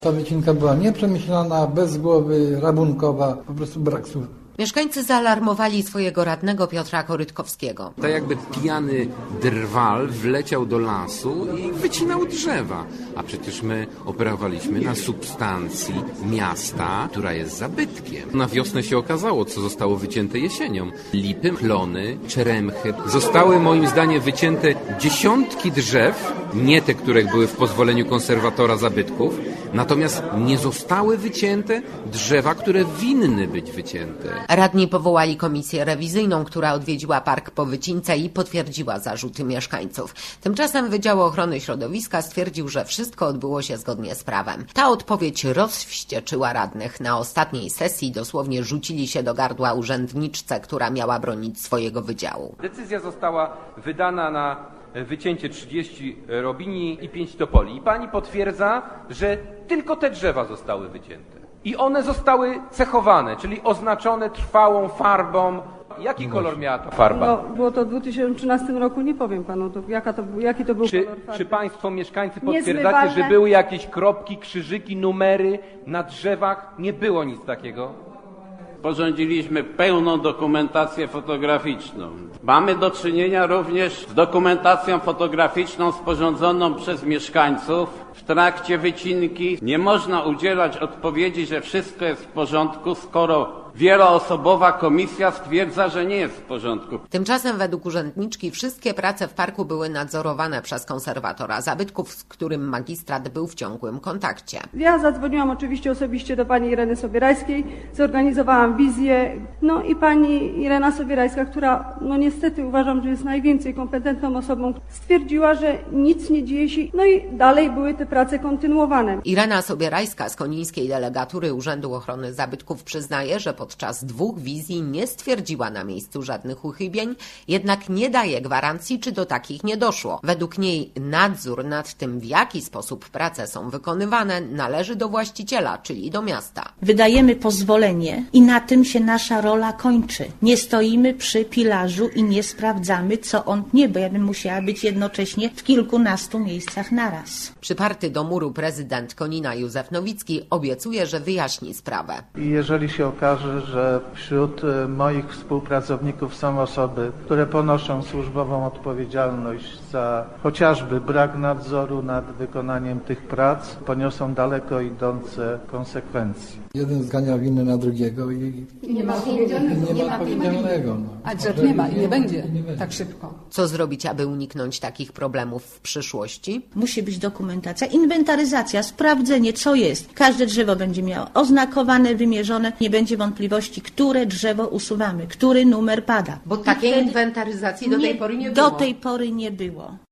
Ta wycinka była nieprzemyślana, bez głowy, rabunkowa, po prostu brak słów. Mieszkańcy zaalarmowali swojego radnego Piotra Korytkowskiego. Tak jakby pijany drwal wleciał do lasu i wycinał drzewa. A przecież my operowaliśmy na substancji miasta, która jest zabytkiem. Na wiosnę się okazało, co zostało wycięte jesienią. Lipy, klony, czeremchy. Zostały moim zdaniem wycięte dziesiątki drzew, nie te, które były w pozwoleniu konserwatora zabytków, natomiast nie zostały wycięte drzewa, które winny być wycięte. Radni powołali komisję rewizyjną, która odwiedziła park po wycince i potwierdziła zarzuty mieszkańców. Tymczasem Wydział Ochrony Środowiska stwierdził, że wszystko odbyło się zgodnie z prawem. Ta odpowiedź rozwścieczyła radnych. Na ostatniej sesji dosłownie rzucili się do gardła urzędniczce, która miała bronić swojego wydziału. Decyzja została wydana na wycięcie 30 robini i 5 topoli. I pani potwierdza, że tylko te drzewa zostały wycięte. I one zostały cechowane, czyli oznaczone trwałą farbą. Jaki kolor miała ta farba? No, było to w 2013 roku, nie powiem panu, jaki to był kolor farby. Czy państwo mieszkańcy potwierdzacie, że były jakieś kropki, krzyżyki, numery na drzewach? Nie było nic takiego. Sporządziliśmy pełną dokumentację fotograficzną. Mamy do czynienia również z dokumentacją fotograficzną sporządzoną przez mieszkańców w trakcie wycinki. Nie można udzielać odpowiedzi, że wszystko jest w porządku, skoro wieloosobowa komisja stwierdza, że nie jest w porządku. Tymczasem według urzędniczki wszystkie prace w parku były nadzorowane przez konserwatora zabytków, z którym magistrat był w ciągłym kontakcie. Ja zadzwoniłam oczywiście osobiście do pani Ireny Sobierajskiej, zorganizowałam wizję, no i pani Irena Sobierajska, która no niestety uważam, że jest najwięcej kompetentną osobą, stwierdziła, że nic nie dzieje się, no i dalej były te prace kontynuowane. Irena Sobierajska z konińskiej delegatury Urzędu Ochrony Zabytków przyznaje, że podczas 2 wizji nie stwierdziła na miejscu żadnych uchybień, jednak nie daje gwarancji, czy do takich nie doszło. Według niej nadzór nad tym, w jaki sposób prace są wykonywane, należy do właściciela, czyli do miasta. Wydajemy pozwolenie i na tym się nasza rola kończy. Nie stoimy przy pilarzu i nie sprawdzamy, co on nie, bo ja bym musiała być jednocześnie w kilkunastu miejscach naraz. Przyparty do muru prezydent Konina Józef Nowicki obiecuje, że wyjaśni sprawę. I jeżeli się okaże, że wśród moich współpracowników są osoby, które ponoszą służbową odpowiedzialność za chociażby brak nadzoru nad wykonaniem tych prac, poniosą daleko idące konsekwencje. Jeden zgania winę na drugiego i nie ma odpowiedzialnego. No. A drzew nie ma i nie będzie tak szybko. Co zrobić, aby uniknąć takich problemów w przyszłości? Musi być dokumentacja, inwentaryzacja, sprawdzenie, co jest. Każde drzewo będzie miało oznakowane, wymierzone. Nie będzie wątpliwości, które drzewo usuwamy, który numer pada. Bo takiej inwentaryzacji do tej pory nie było. Do tej pory nie było.